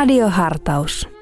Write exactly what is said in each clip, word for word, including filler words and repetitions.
Radiohartaus.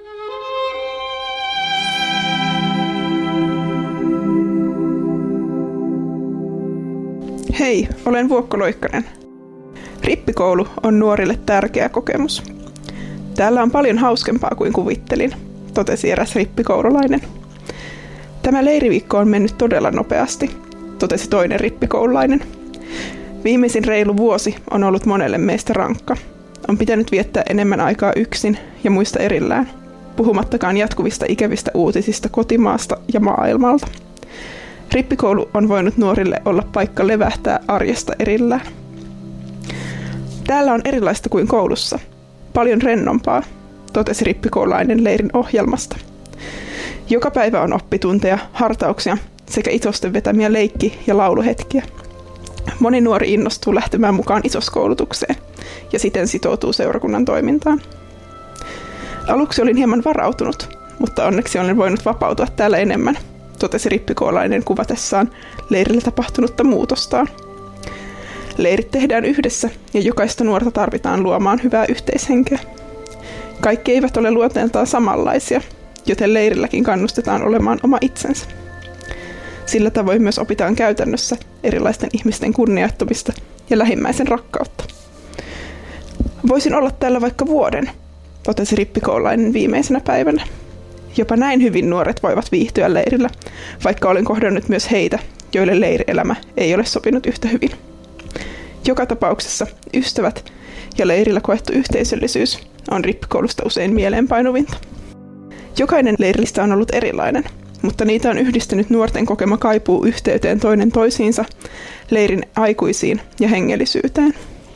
Hei, olen Vuokko Loikkanen. Rippikoulu on nuorille tärkeä kokemus. Täällä on paljon hauskempaa kuin kuvittelin, totesi eräs rippikoululainen. Tämä leiriviikko on mennyt todella nopeasti, totesi toinen rippikoululainen. Viimeisin reilu vuosi on ollut monelle meistä rankka. On pitänyt viettää enemmän aikaa yksin ja muista erillään, puhumattakaan jatkuvista ikävistä uutisista kotimaasta ja maailmalta. Rippikoulu on voinut nuorille olla paikka levähtää arjesta erillään. Täällä on erilaista kuin koulussa. Paljon rennompaa, totesi rippikoululainen leirin ohjelmasta. Joka päivä on oppitunteja, hartauksia sekä itosten vetämiä leikki- ja lauluhetkiä. Moni nuori innostuu lähtemään mukaan isoskoulutukseen ja siten sitoutuu seurakunnan toimintaan. Aluksi olin hieman varautunut, mutta onneksi olen voinut vapautua täällä enemmän, totesi rippikoululainen kuvatessaan leirillä tapahtunutta muutostaan. Leirit tehdään yhdessä ja jokaista nuorta tarvitaan luomaan hyvää yhteishenkeä. Kaikki eivät ole luonteeltaan samanlaisia, joten leirilläkin kannustetaan olemaan oma itsensä. Sillä tavoin myös opitaan käytännössä erilaisten ihmisten kunnioittamista ja lähimmäisen rakkautta. Voisin olla täällä vaikka vuoden, totesi rippikoululainen viimeisenä päivänä. Jopa näin hyvin nuoret voivat viihtyä leirillä, vaikka olen kohdannut myös heitä, joille leirielämä ei ole sopinut yhtä hyvin. Joka tapauksessa ystävät ja leirillä koettu yhteisöllisyys on rippikoulusta usein mieleenpainuvinta. Jokainen leiristä on ollut erilainen, mutta niitä on yhdistänyt nuorten kokema kaipuu yhteyteen toinen toisiinsa, leirin aikuisiin ja hengellisyyteen.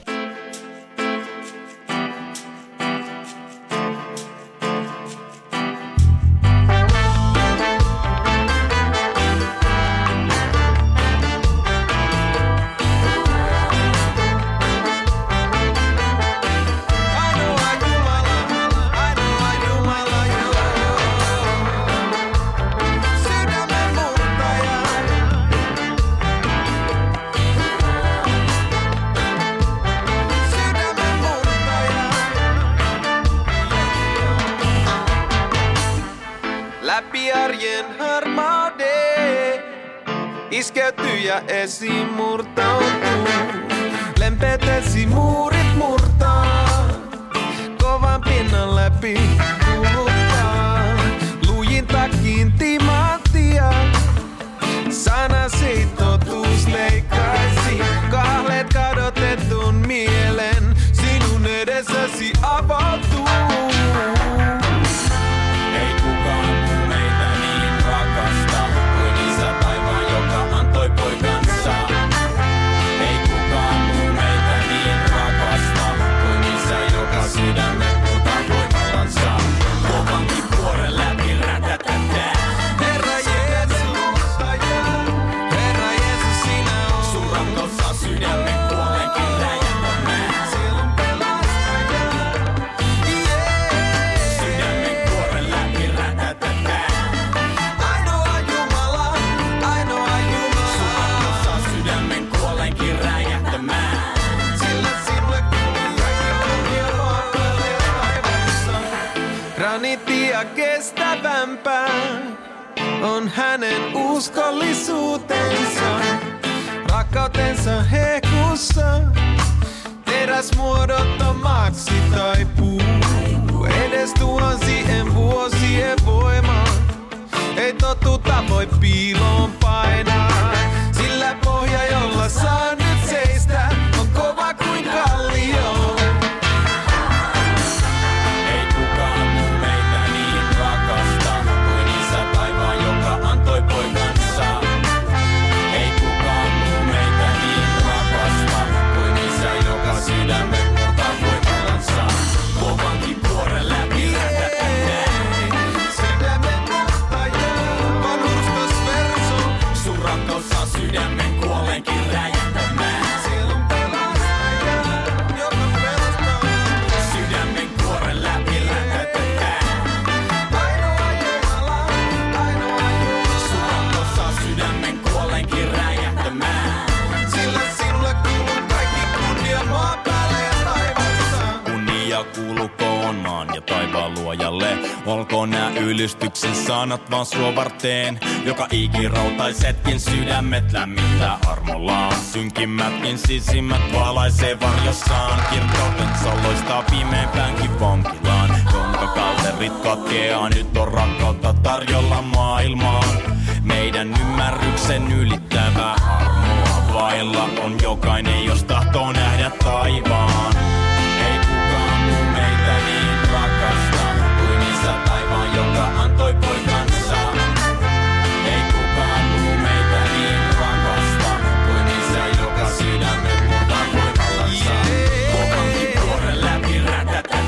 Läpi arjen harmauden iskeytyy ja esiin murtautuu. Lempeät esimuurit murtaa, kovan pinnan läpi kuluttaa. Lujin takin timanttia, sanasi totuus leikkaisi. Kahleet kadotetun mielen, sinun edessäsi avautuu. Graniittia kestävämpää on hänen uskollisuutensa, rakkautensa hekussa, teräs muodottomaksi taipuu. Edes tuhansien vuosien voima, ei totuutta voi piiloon painaa, sillä pohja, jolla saa nyt seistä, on kova kuin kallio. Sydämen murtaja, vanhurskas verso. ylistyksen sanat vaan sua varteen. Joka ikirautaisetkin sydämet lämmittää armollaan. Synkimmätkin sisimmät valaisee varjossaan. Kirkkautensa loistaa pimeimpäänkin vankilaan. Jonka kalterit katkeaa, nyt on rakkautta tarjolla maailmaan. Meidän ymmärryksen ylittävää armoa vailla on jokainen, jos tahtoo nähdä taivaan. Ei kukaan muu meitä niin rakasta kuin isä taivaan, joka antoi poikansa. Ei kukaan muu meitä niin rakasta kuin isä, joka sydämet multa voi vallansa. Kopankin vuoren läpi rätätätä.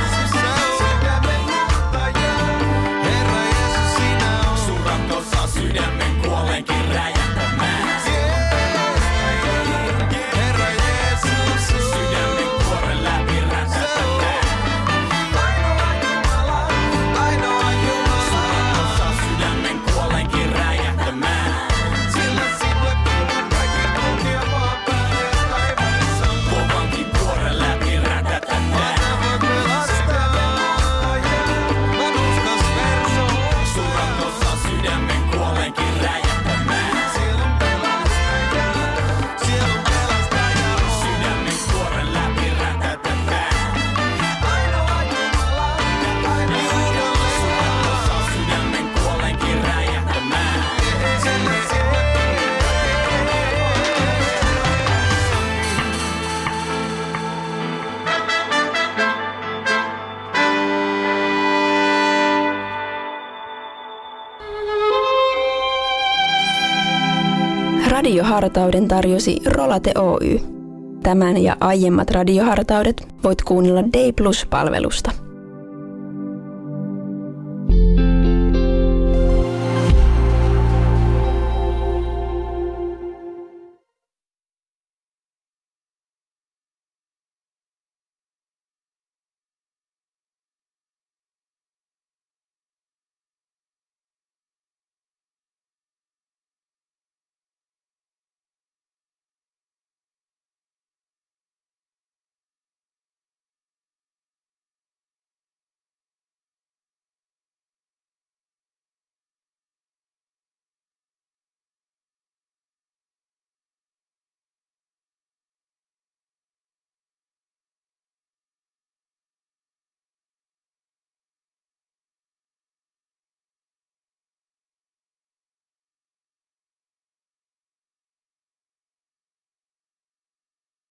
Sydämen kuolenkin räjähtämään. Herra Jeesus, sydämen kuoren läpi rätätätään. Ainoa Jumala, ainoa Jumala. Osa sydämen kuolenkin räjähtämään. Sillä sinulle kuuluu kaikki kunnia maan päälle taivaassa. Kovankin kuoren läpi rätätätään. Mä voin pelastaa ja mä uskas verso. Suurat osa sydämen kuolenkin räjähtämään. Sielun pelastaja, sielun pelastaja. Sydämen kuoren läpi rätätätään. Ainoa Jumala, ainoa Jumala. Suurat osa sydämen kuolenkin räjähtämään. Radiohartauden tarjosi Rolate Oy. Tämän ja aiemmat radiohartaudet voit kuunnella Day Plus-palvelusta.